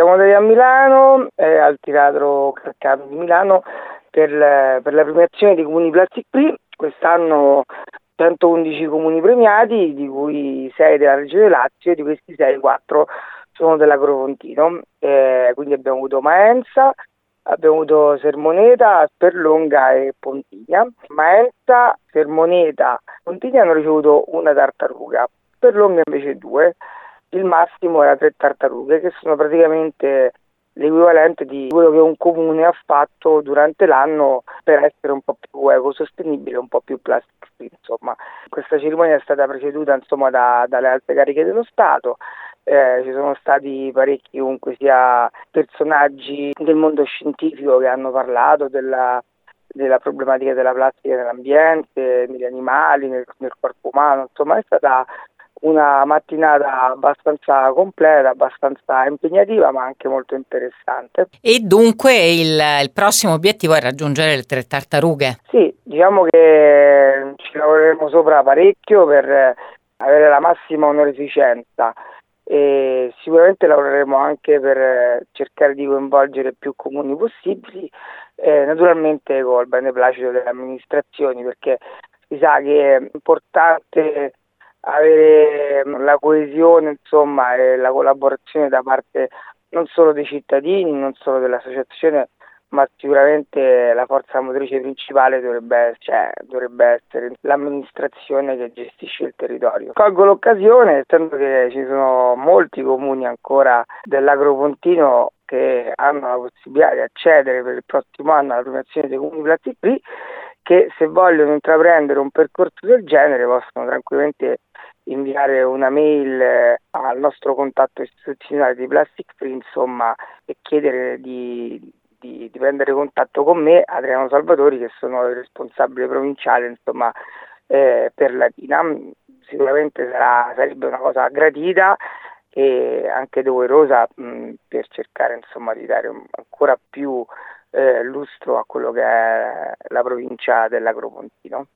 Siamo andati a Milano, al Teatro Carcano di Milano, per la premiazione dei comuni Plastic Free. Quest'anno 111 comuni premiati, di cui 6 della Regione Lazio, e di questi 6, 4 sono dell'Agropontino. Quindi abbiamo avuto Maenza, abbiamo avuto Sermoneta, Sperlonga e Pontigna. Maenza, Sermoneta, Pontigna hanno ricevuto una tartaruga, Sperlonga invece 2. Il massimo era 3 tartarughe, che sono praticamente l'equivalente di quello che un comune ha fatto durante l'anno per essere un po' più ecosostenibile, un po' più plastic free, insomma. Questa cerimonia è stata preceduta, insomma, dalle alte cariche dello Stato. Ci sono stati parecchi, comunque sia, personaggi del mondo scientifico che hanno parlato della problematica della plastica nell'ambiente, negli animali, nel corpo umano. Insomma, è stata una mattinata abbastanza completa, abbastanza impegnativa, ma anche molto interessante. E dunque il prossimo obiettivo è raggiungere le 3 tartarughe. Sì, diciamo che ci lavoreremo sopra parecchio per avere la massima onorificenza, e sicuramente lavoreremo anche per cercare di coinvolgere più comuni possibili, naturalmente col beneplacito delle amministrazioni, perché si sa che è importante avere la coesione, insomma, e la collaborazione da parte non solo dei cittadini, non solo dell'associazione, ma sicuramente la forza motrice principale dovrebbe essere l'amministrazione che gestisce il territorio. Colgo l'occasione, essendo che ci sono molti comuni ancora dell'Agropontino che hanno la possibilità di accedere per il prossimo anno alla premiazione dei comuni Plastic Free, che se vogliono intraprendere un percorso del genere possono tranquillamente inviare una mail al nostro contatto istituzionale di Plastic Free, insomma, e chiedere di prendere contatto con me, Adriano Salvatori, che sono il responsabile provinciale, insomma, per Latina. Sicuramente sarebbe una cosa gradita e anche doverosa, per cercare, insomma, di dare ancora più lustro a quello che è la provincia dell'Agropontino.